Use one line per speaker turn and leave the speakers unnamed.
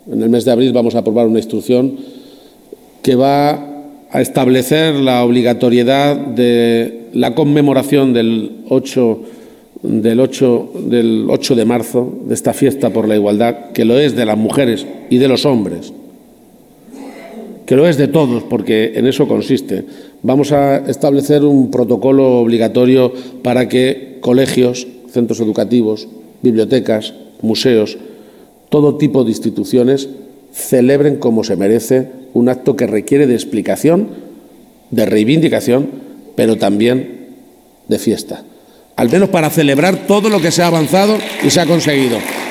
En el mes de abril vamos a aprobar una instrucción que va a establecer la obligatoriedad de la conmemoración del 8 de marzo, de esta fiesta por la igualdad, que lo es de las mujeres y de los hombres, que lo es de todos, porque en eso consiste. Vamos a establecer un protocolo obligatorio para que colegios, centros educativos, bibliotecas, museos, todo tipo de instituciones celebren como se merece un acto que requiere de explicación, de reivindicación, pero también de fiesta. Al menos para celebrar todo lo que se ha avanzado y se ha conseguido.